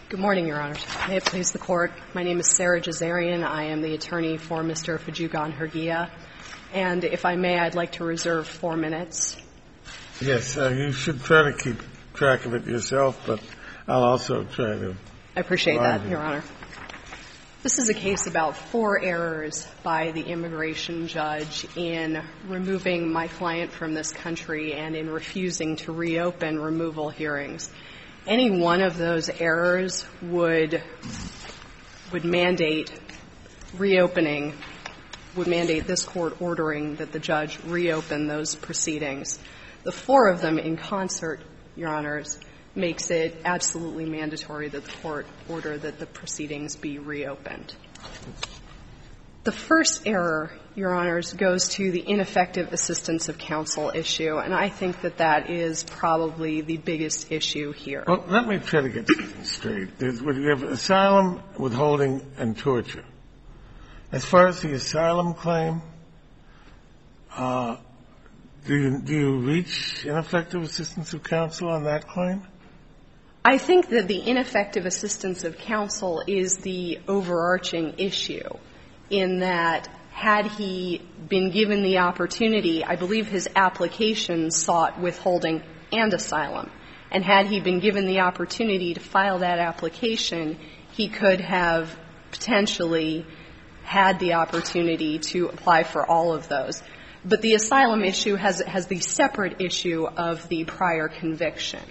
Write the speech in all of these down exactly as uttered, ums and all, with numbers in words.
Good morning, Your Honors. May it please the Court. My name is Sarah Jazarian. I am the attorney for Mister Fajugan Hergia. And if I may, I'd like to reserve four minutes. Yes, uh, you should try to keep track of it yourself, but I'll also try to. I appreciate that, Your Honor. This is a case about four errors by the immigration judge in removing my client from this country and in refusing to reopen removal hearings. Any one of those errors would would mandate reopening, would mandate this Court ordering that the judge reopen those proceedings. The four of them in concert, Your Honors, makes it absolutely mandatory that the Court order that the proceedings be reopened. The first error, Your Honors, goes to the ineffective assistance of counsel issue, and I think that that is probably the biggest issue here. Well, let me try to get this straight. There's, you have asylum, withholding, and torture. As far as the asylum claim, uh, do you, do you reach ineffective assistance of counsel on that claim? I think that the ineffective assistance of counsel is the overarching issue, in that had he been given the opportunity, I believe his application sought withholding and asylum, and had he been given the opportunity to file that application, he could have potentially had the opportunity to apply for all of those. But the asylum issue has, has the separate issue of the prior conviction.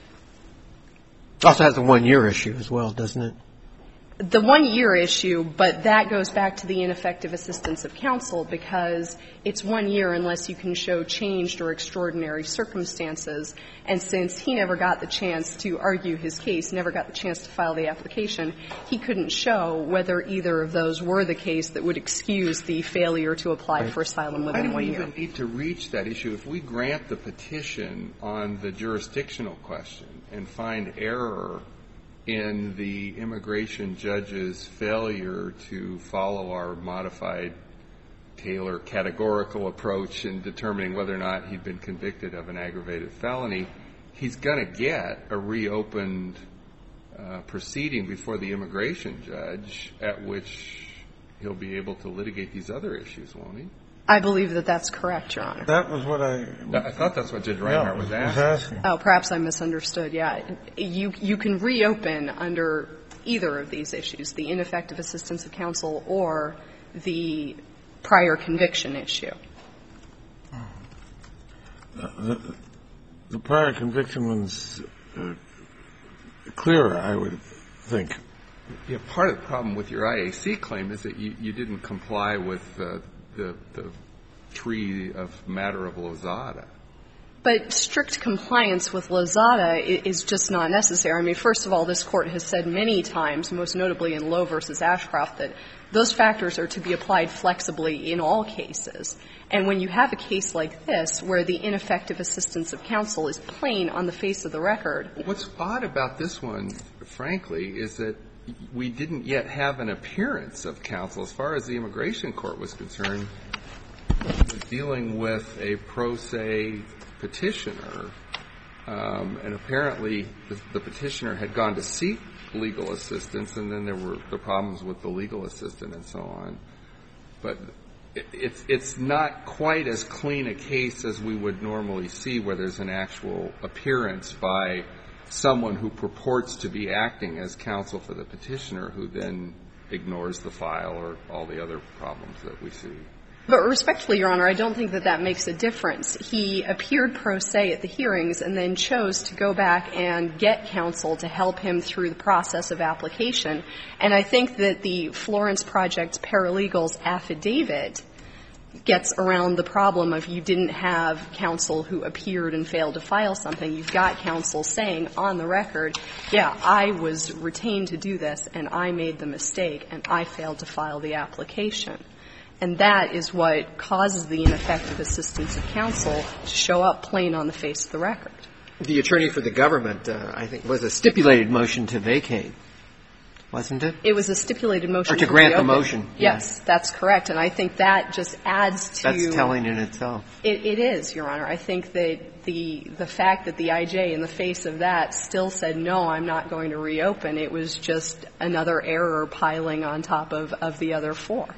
It also has a one-year issue as well, doesn't it? The one-year issue, but that goes back to the ineffective assistance of counsel because it's one year unless you can show changed or extraordinary circumstances. And since he never got the chance to argue his case, never got the chance to file the application, he couldn't show whether either of those were the case that would excuse the failure to apply right. for asylum within one year. Why do we even need to reach that issue? If we grant the petition on the jurisdictional question and find error in the immigration judge's failure to follow our modified Taylor categorical approach in determining whether or not he'd been convicted of an aggravated felony, he's going to get a reopened uh, proceeding before the immigration judge at which he'll be able to litigate these other issues, won't he? I believe that that's correct, Your Honor. That was what I... I thought that's what Judge Reinhart yeah, was, asking. was asking. Oh, perhaps I misunderstood. Yeah. You, you can reopen under either of these issues, the ineffective assistance of counsel or the prior conviction issue. The, the prior conviction one's uh, clearer, I would think. Yeah, part of the problem with your I A C claim is that you, you didn't comply with uh, the, the tree of matter of Lozada. But strict compliance with Lozada is just not necessary. I mean, first of all, this Court has said many times, most notably in Lowe versus Ashcroft, that those factors are to be applied flexibly in all cases. And when you have a case like this, where the ineffective assistance of counsel is plain on the face of the record. What's odd about this one, frankly, is that we didn't yet have an appearance of counsel. As far as the immigration court was concerned, dealing with a pro se petitioner, um, and apparently the, the petitioner had gone to seek legal assistance, and then there were the problems with the legal assistant and so on. But it, it's, it's not quite as clean a case as we would normally see, where there's an actual appearance by someone who purports to be acting as counsel for the petitioner, who then ignores the file or all the other problems that we see. But respectfully, Your Honor, I don't think that that makes a difference. He appeared pro se at the hearings and then chose to go back and get counsel to help him through the process of application. And I think that the Florence Project paralegal's affidavit gets around the problem of you didn't have counsel who appeared and failed to file something. You've got counsel saying on the record, yeah, I was retained to do this, and I made the mistake, and I failed to file the application. And that is what causes the ineffective assistance of counsel to show up plain on the face of the record. The attorney for the government, uh, I think, was a stipulated motion to vacate, wasn't it? It was a stipulated motion. Or to, to grant reopen. the motion. Yes, yes, that's correct. And I think that just adds to... That's telling in itself. It, it is, Your Honor. I think that the the fact that the I J, in the face of that, still said, no, I'm not going to reopen, it was just another error piling on top of, of the other four.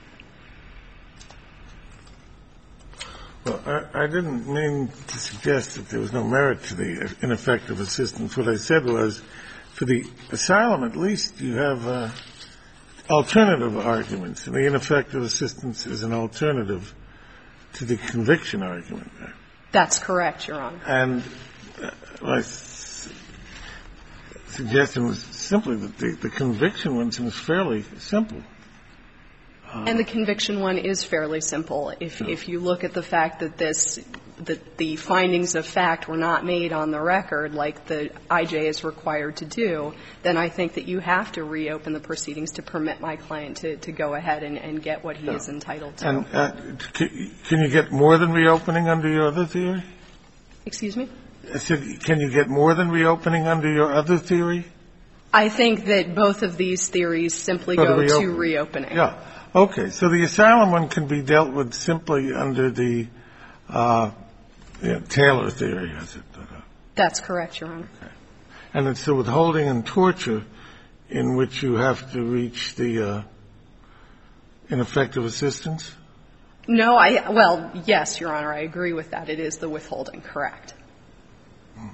Well, I, I didn't mean to suggest that there was no merit to the ineffective assistance. What I said was, for the asylum, at least you have uh, alternative arguments, and the ineffective assistance is an alternative to the conviction argument. That's correct, Your Honor. And uh, my s- suggestion was simply that the, the conviction one seems fairly simple. And the conviction one is fairly simple. If, if you look at the fact that this, that the findings of fact were not made on the record like the I J is required to do, then I think that you have to reopen the proceedings to permit my client to, to go ahead and, and get what he yeah. is entitled to. And uh, can, can you get more than reopening under your other theory? Excuse me? I said, can you get more than reopening under your other theory? I think that both of these theories simply so go reopen. to reopening. Yeah. Okay, so the asylum one can be dealt with simply under the uh, yeah, Taylor theory, has it? That's correct, Your Honor. Okay. And it's the withholding and torture in which you have to reach the uh, ineffective assistance? No, I, well, yes, Your Honor, I agree with that. It is the withholding, correct. Mm-hmm.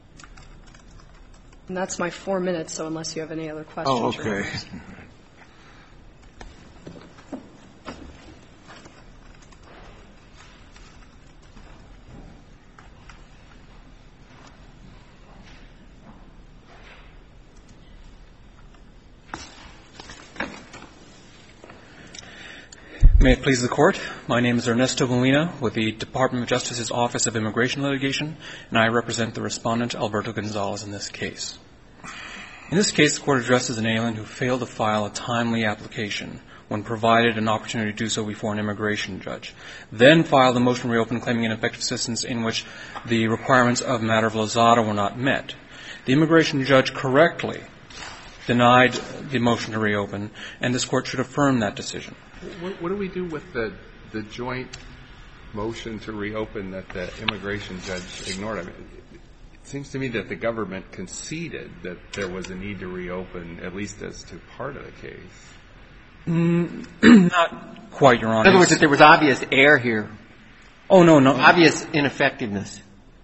And that's my four minutes, so unless you have any other questions. Oh, okay. May it please the Court. My name is Ernesto Molina with the Department of Justice's Office of Immigration Litigation, and I represent the respondent, Alberto Gonzalez, in this case. In this case, the Court addresses an alien who failed to file a timely application when provided an opportunity to do so before an immigration judge, then filed a motion to reopen claiming ineffective assistance in which the requirements of matter of Lozada were not met. The immigration judge correctly denied the motion to reopen, and this Court should affirm that decision. What, what do we do with the the joint motion to reopen that the immigration judge ignored? I mean, it seems to me that the government conceded that there was a need to reopen, at least as to part of the case. Mm, not quite, Your Honor. In other words, that there was obvious error here. Oh, no, no. Obvious ineffectiveness.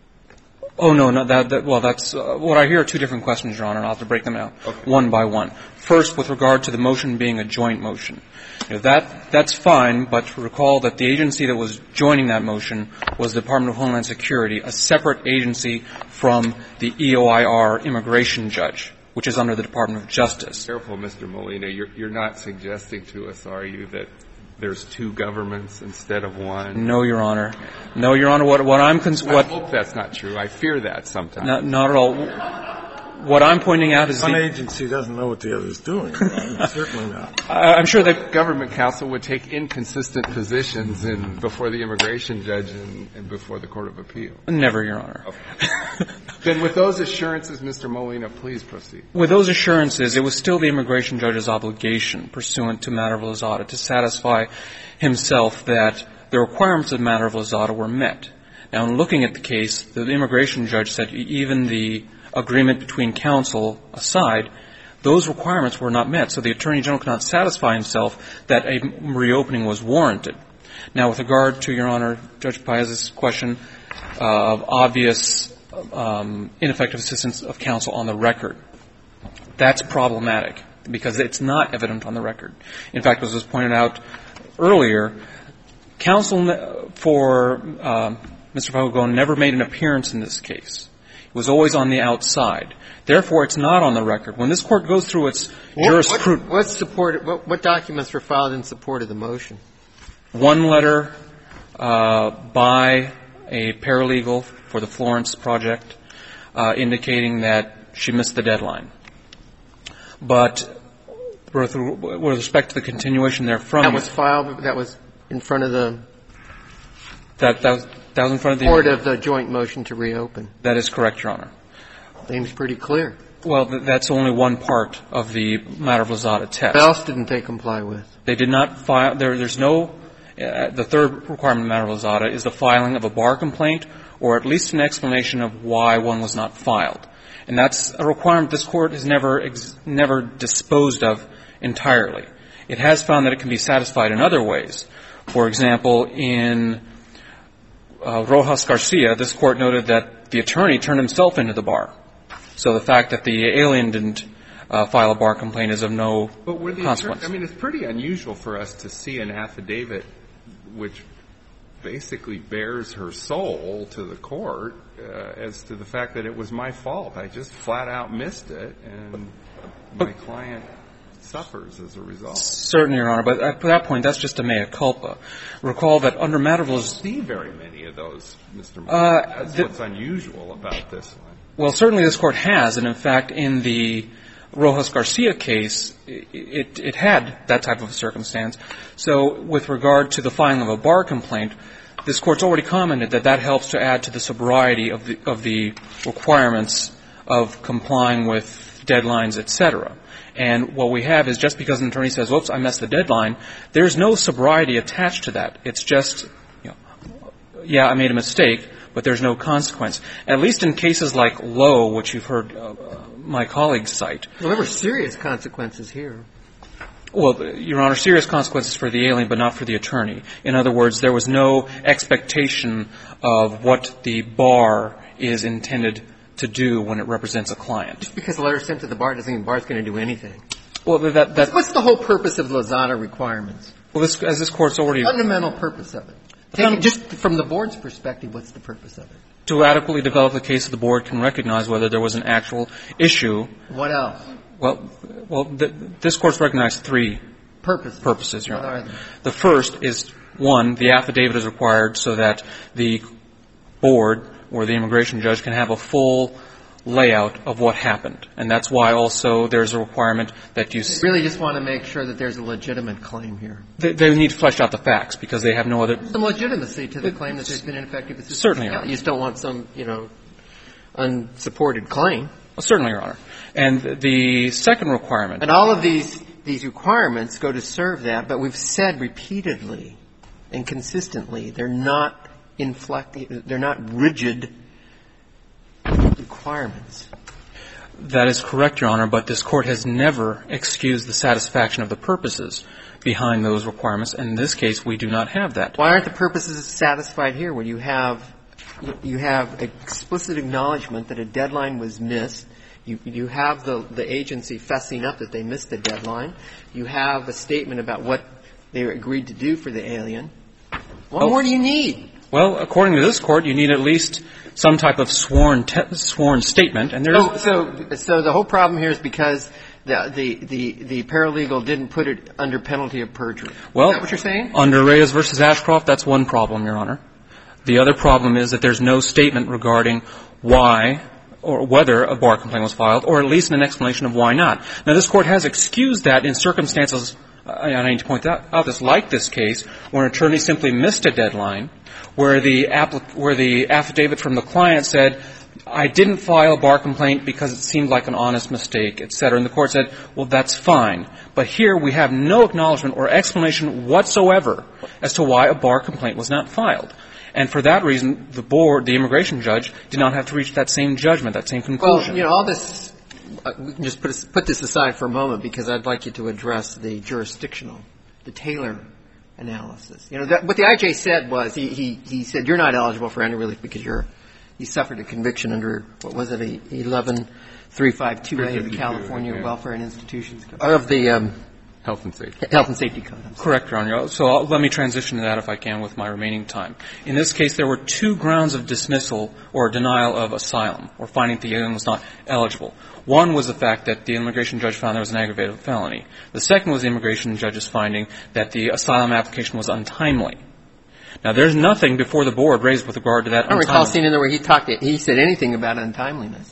Oh, no, no, that, that well, that's, uh, what I hear are two different questions, Your Honor, and I'll have to break them out okay. one by one. First, with regard to the motion being a joint motion. You know, that, that's fine, but recall that the agency that was joining that motion was the Department of Homeland Security, a separate agency from the E O I R immigration judge, which is under the Department of Justice. Careful, Mister Molina. You're, you're not suggesting to us, are you, that there's two governments instead of one? No, Your Honor. No, Your Honor. What, what I'm cons- what I hope that's not true. I fear that sometimes. Not, not at all. What I'm pointing out is one the agency doesn't know what the other is doing. Certainly not. I, I'm sure that government counsel would take inconsistent positions in before the immigration judge and, and before the Court of Appeal. Never, Your Honor. Okay. Then with those assurances, Mister Molina, please proceed. With those assurances, it was still the immigration judge's obligation, pursuant to matter of Lozada, to satisfy himself that the requirements of matter of Lozada were met. Now, in looking at the case, the immigration judge said even the agreement between counsel aside, those requirements were not met. So the Attorney General cannot satisfy himself that a reopening was warranted. Now, with regard to, Your Honor, Judge Paez's question uh, of obvious um, ineffective assistance of counsel on the record, that's problematic because it's not evident on the record. In fact, as was pointed out earlier, counsel for uh, Mister Fagogon never made an appearance in this case. It was always on the outside. Therefore, it's not on the record. When this Court goes through its jurisprudence... What, what, support, what, what documents were filed in support of the motion? One letter uh, by a paralegal for the Florence project uh, indicating that she missed the deadline. But with, with respect to the continuation therefrom... That was filed, that was in front of the... That, that was... That was in front of the support of the joint motion to reopen. That is correct, Your Honor. Seems pretty clear. Well, th- that's only one part of the matter of Lozada test. What else didn't they comply with? They did not file. There, there's no. Uh, the third requirement of matter of Lozada is the filing of a bar complaint or at least an explanation of why one was not filed. And that's a requirement this Court has never ex- never disposed of entirely. It has found that it can be satisfied in other ways. For example, in uh, Rojas Garcia, this Court noted that the attorney turned himself into the bar. So the fact that the alien didn't uh, file a bar complaint is of no but were the consequence. Attorney, I mean, it's pretty unusual for us to see an affidavit which basically bears her soul to the court uh, as to the fact that it was my fault. I just flat out missed it, and my client suffers as a result. Certainly, Your Honor, but at that point, that's just a mea culpa. Recall that under matter of I don't see very many of those, Mister Moore. Uh, That's the, what's unusual about this one. Well, certainly this Court has, and in fact, in the Rojas Garcia case, it, it had that type of a circumstance. So with regard to the filing of a bar complaint, this Court's already commented that that helps to add to the sobriety of the, of the requirements of complying with deadlines, et cetera. And what we have is just because an attorney says, whoops, I missed the deadline, there's no sobriety attached to that. It's just, you know, yeah, I made a mistake, but there's no consequence. At least in cases like Lowe, which you've heard uh, my colleagues cite. Well, there were serious consequences here. Well, Your Honor, serious consequences for the alien, but not for the attorney. In other words, there was no expectation of what the bar is intended to do when it represents a client. Just because a letter is sent to the bar doesn't mean the bar is going to do anything. Well, that, that, What's the whole purpose of Lozada requirements? well, this, as this Court's already Fundamental purpose of it. Take it just from the board's perspective, what's the purpose of it? to adequately develop the case, the board can recognize whether there was an actual issue. What else? Well, well, th- this Court's recognized three Purpose. purposes, Your What Honor. are they? The first is, one, the affidavit is required so that the board or the immigration judge can have a full layout of what happened. And that's why also there's a requirement that you... They really just want to make sure that there's a legitimate claim here. They, they need to flesh out the facts because they have no other... Some legitimacy to the claim that there's been ineffective assistance. Certainly, Your Honor. You just don't want some, you know, unsupported claim. Well, certainly, Your Honor. And the second requirement... And all of these these requirements go to serve that, but we've said repeatedly and consistently they're not inflected, they're not rigid requirements. That is correct, Your Honor, but this Court has never excused the satisfaction of the purposes behind those requirements. And in this case, we do not have that. Why aren't the purposes satisfied here when you have you have explicit acknowledgement that a deadline was missed? You, you have the, the agency fessing up that they missed the deadline. You have a statement about what they agreed to do for the alien. What Oh. more do you need? Well, according to this Court, you need at least some type of sworn te- sworn statement, and there is... So, so, so the whole problem here is because the, the, the, the paralegal didn't put it under penalty of perjury. Well, is that what you're saying? Under Reyes versus Ashcroft, that's one problem, Your Honor. The other problem is that there's no statement regarding why or whether a bar complaint was filed, or at least an explanation of why not. Now, this Court has excused that in circumstances, uh, and I need to point out, out this, like this case, where an attorney simply missed a deadline, where the, applic- where the affidavit from the client said, I didn't file a bar complaint because it seemed like an honest mistake, et cetera. And the Court said, well, that's fine. But here we have no acknowledgement or explanation whatsoever as to why a bar complaint was not filed. And for that reason, the board, the immigration judge, did not have to reach that same judgment, that same conclusion. Well, you know, all this, uh, we can just put, this, put this aside for a moment because I'd like you to address the jurisdictional, the Taylor analysis. You know, that, what the I J said was, he, he, he said, you're not eligible for any relief because you're, you suffered a conviction under, what was it, eleven three fifty-two A of the California yeah. Welfare and Institutions Code, of the um, Health and safety. Health and Safety Code. I'm sorry. Correct, Your Honor. So I'll, let me transition to that if I can with my remaining time. In this case, there were two grounds of dismissal or denial of asylum, or finding that the alien was not eligible. One was the fact that the immigration judge found there was an aggravated felony. The second was the immigration judge's finding that the asylum application was untimely. Now, there's nothing before the board raised with regard to that I don't recall untimeliness. seeing in there where he talked, he said anything about untimeliness.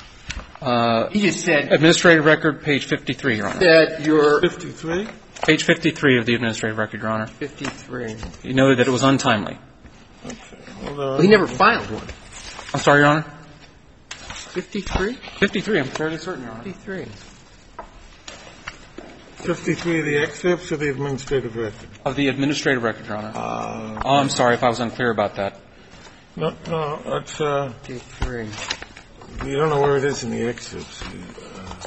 Uh, He just said, administrative record, page fifty-three, Your Honor. that you're fifty-three? Page fifty-three of the administrative record, Your Honor. fifty-three. He noted that it was untimely. Hold on. Well, he never filed one. I'm sorry, Your Honor? fifty-three? fifty-three, I'm fairly certain, Your Honor. fifty-three. fifty-three of the excerpts of the administrative record. Of the administrative record, Your Honor. Uh, Oh, I'm sorry if I was unclear about that. No, no, it's, uh, Page three. you don't know where it is in the excerpts. You, uh,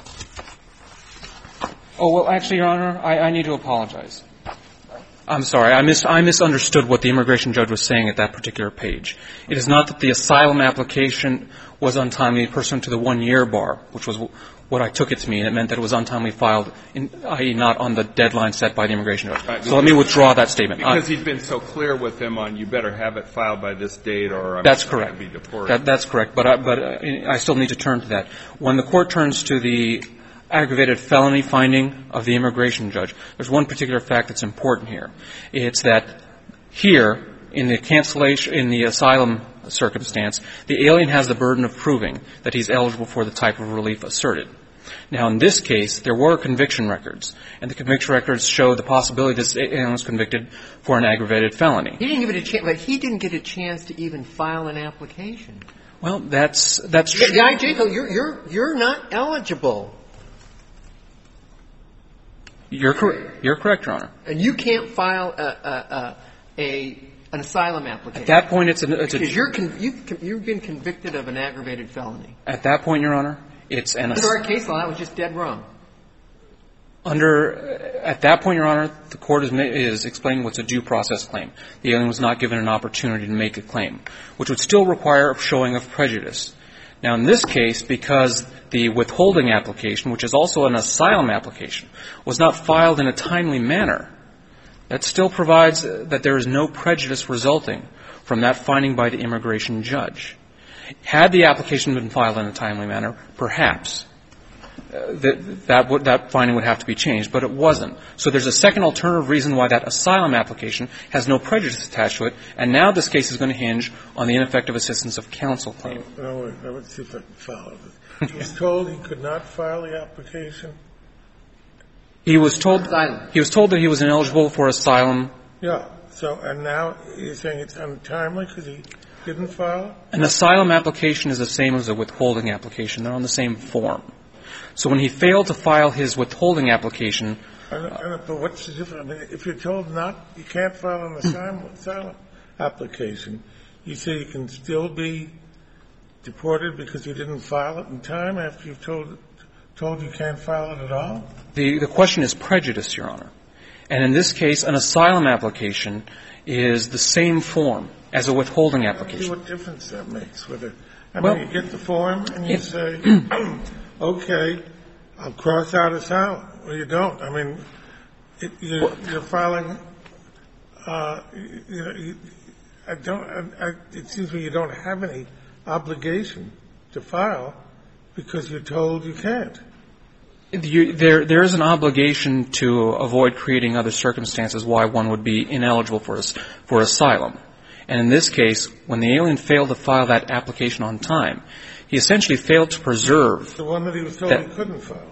Oh, well, actually, Your Honor, I, I need to apologize. I'm sorry. I, mis- I misunderstood what the immigration judge was saying at that particular page. It is not that the asylum application was untimely pursuant to the one-year bar, which was w- what I took it to mean. It meant that it was untimely filed, in, that is not on the deadline set by the immigration judge. Right. So let me withdraw that statement. Because uh, he'd been so clear with him on, you better have it filed by this date or I'm That's going correct. to be deported. That, that's correct. But, I, but uh, I still need to turn to that. When the court turns to the aggravated felony finding of the immigration judge, there's one particular fact that's important here. It's that here, in the cancellation, in the asylum circumstance, the alien has the burden of proving that he's eligible for the type of relief asserted. Now, in this case, there were conviction records, and the conviction records show the possibility this alien was convicted for an aggravated felony. He didn't give it a chance, but he didn't get a chance to even file an application. Well, that's that's true. The I J told you're you're you're not eligible. You're correct. You're correct, Your Honor. And you can't file a, a, a, a an asylum application. At that point, it's, a, it's a, because you're con- you've, you've been convicted of an aggravated felony. at that point, Your Honor, it's an Under our case law, that was just dead wrong. under at that point, Your Honor, the court is, is explaining what's a due process claim. The alien was not given an opportunity to make a claim, which would still require a showing of prejudice. Now, in this case, because the withholding application, which is also an asylum application, was not filed in a timely manner, that still provides that there is no prejudice resulting from that finding by the immigration judge. Had the application been filed in a timely manner, perhaps uh, that that, would, that finding would have to be changed, but it wasn't. So there's a second alternative reason why that asylum application has no prejudice attached to it, and now this case is going to hinge on the ineffective assistance of counsel claim. no, wait, let's see if I can follow this. He was told he could not file the application? He was told Asylum. he was told that he was ineligible for asylum. Yeah. So, and now you're saying it's untimely because he didn't file? An asylum application is the same as a withholding application. They're on the same form. So when he failed to file his withholding application, I don't, I don't, but what's the difference? I mean, if you're told not, you can't file an asylum, asylum application, you say you can still be deported because you didn't file it in time after you've told told you can't file it at all? the, the question is prejudice, Your Honor. And in this case, an asylum application is the same form as a withholding I don't see application. what difference that makes. Whether I Well, mean, you get the form and you it- say, okay, I'll cross out asylum. Well, you don't. I mean, it, you're, you're filing. Uh, you know, you, I don't. I, I, it seems to me you don't have any obligation to file because you're told you can't. You, there, there is an obligation to avoid creating other circumstances why one would be ineligible for, for asylum. And in this case, when the alien failed to file that application on time, he essentially failed to preserve. The one that he was told that, he couldn't file.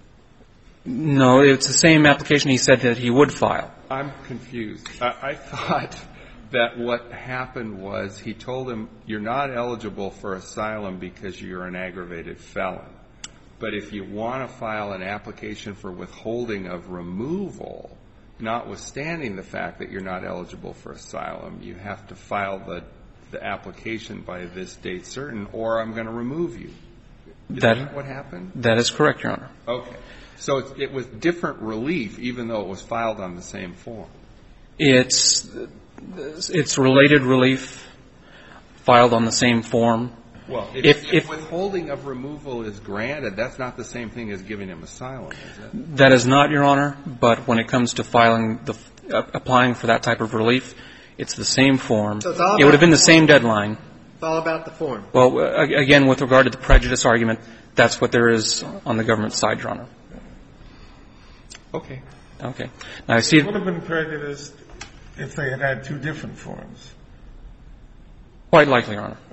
No, it's the same application he said that he would file. I'm confused. I, I thought that what happened was he told him, you're not eligible for asylum because you're an aggravated felon. But if you want to file an application for withholding of removal, notwithstanding the fact that you're not eligible for asylum, you have to file the, the application by this date certain, or I'm going to remove you. Is that, that what happened? That is correct, Your Honor. Okay. So it, it was different relief, even though it was filed on the same form. It's, it's related relief filed on the same form. Well, if, If- if, if- withholding of removal is granted, that's not the same thing as giving him asylum, is it? That is not, Your Honor, but when it comes to filing the, uh, applying for that type of relief, it's the same form. So it's all It would have been the about- same deadline. It's all about the form. Well, uh, again, with regard to the prejudice argument, that's what there is on the government side, Your Honor. Okay. Okay. Now, I see. It would have been prejudiced if they had had two different forms. Quite likely, Your Honor.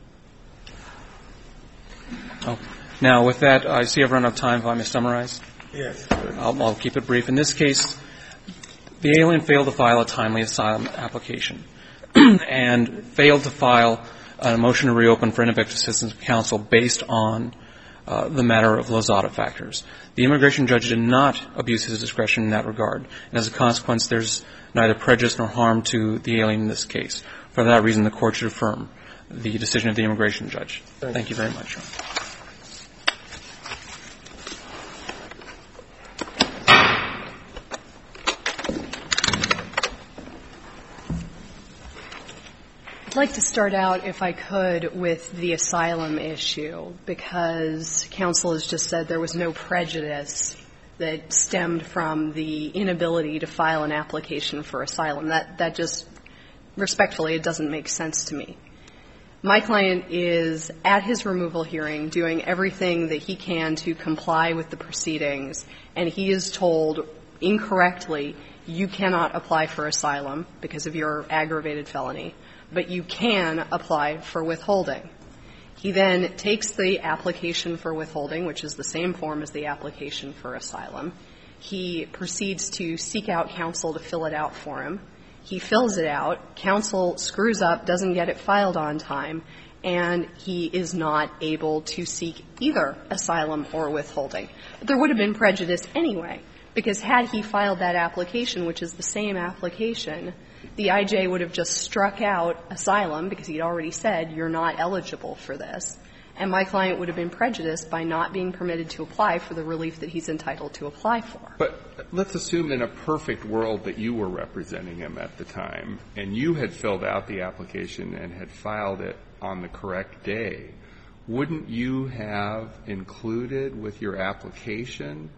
Oh. Now, with that, I see I've run out of time. If I may summarize? Yes. I'll, I'll keep it brief. In this case, the alien failed to file a timely asylum application and failed to file a motion to reopen for ineffective assistance of counsel based on uh, the matter of Lozada factors. The immigration judge did not abuse his discretion in that regard, and as a consequence, there's neither prejudice nor harm to the alien in this case. For that reason, the court should affirm the decision of the immigration judge. Thank, Thank you very much, Your Honor. I'd like to start out, if I could, with the asylum issue, because counsel has just said there was no prejudice that stemmed from the inability to file an application for asylum. That, that just, respectfully, it doesn't make sense to me. My client is at his removal hearing doing everything that he can to comply with the proceedings, and he is told incorrectly, you cannot apply for asylum because of your aggravated felony, but you can apply for withholding. He then takes the application for withholding, which is the same form as the application for asylum. He proceeds to seek out counsel to fill it out for him. He fills it out. Counsel screws up, doesn't get it filed on time, and he is not able to seek either asylum or withholding. But there would have been prejudice anyway, because had he filed that application, which is the same application, the I J would have just struck out asylum because he'd already said you're not eligible for this, and my client would have been prejudiced by not being permitted to apply for the relief that he's entitled to apply for. But let's assume in a perfect world that you were representing him at the time and you had filled out the application and had filed it on the correct day. Wouldn't you have included with your application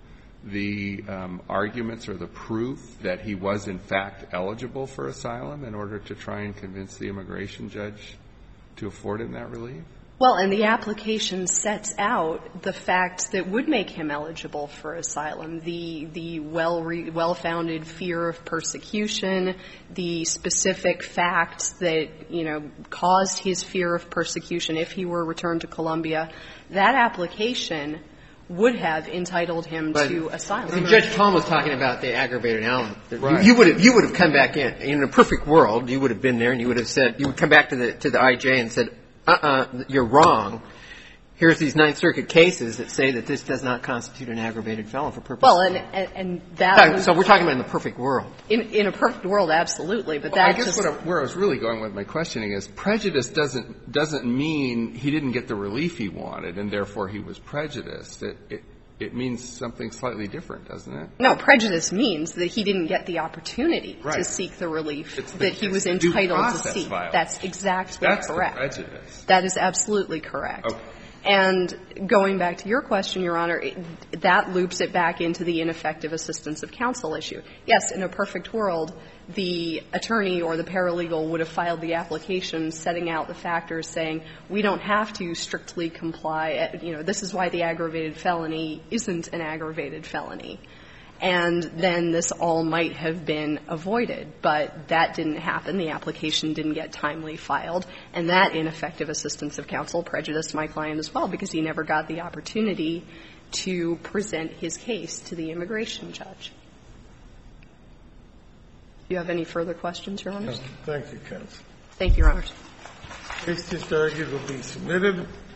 the um, arguments or the proof that he was in fact eligible for asylum in order to try and convince the immigration judge to afford him that relief? Well, and the application sets out the facts that would make him eligible for asylum, the the well re, well-founded fear of persecution, the specific facts that, you know, caused his fear of persecution if he were returned to Colombia. That application would have entitled him but to asylum. And Judge Tom was talking about the aggravated element. Right. You, you would have you would have come back in in a perfect world. You would have been there, and you would have said you would come back to the to the I J and said, uh-uh, you're wrong. Here's these Ninth Circuit cases that say that this does not constitute an aggravated felon for purposes. Well, and and, and that so we're talking about in the perfect world. In, in a perfect world, absolutely, but well, that I guess just what I, where I was really going with my questioning is prejudice doesn't doesn't mean he didn't get the relief he wanted and therefore he was prejudiced. It, it It means something slightly different, doesn't it? No, prejudice means that he didn't get the opportunity right. to seek the relief the, that he was entitled to seek. Violence. That's exactly That's correct. That's the prejudice. That is absolutely correct. Okay. And going back to your question, Your Honor, it, that loops it back into the ineffective assistance of counsel issue. Yes, in a perfect world, the attorney or the paralegal would have filed the application setting out the factors saying, we don't have to strictly comply. You know, this is why the aggravated felony isn't an aggravated felony. And then this all might have been avoided. But that didn't happen. The application didn't get timely filed. And that ineffective assistance of counsel prejudiced my client as well because he never got the opportunity to present his case to the immigration judge. Do you have any further questions, Your Honors? Thank you, counsel. Thank you, Your Honors. Case just argued will be submitted.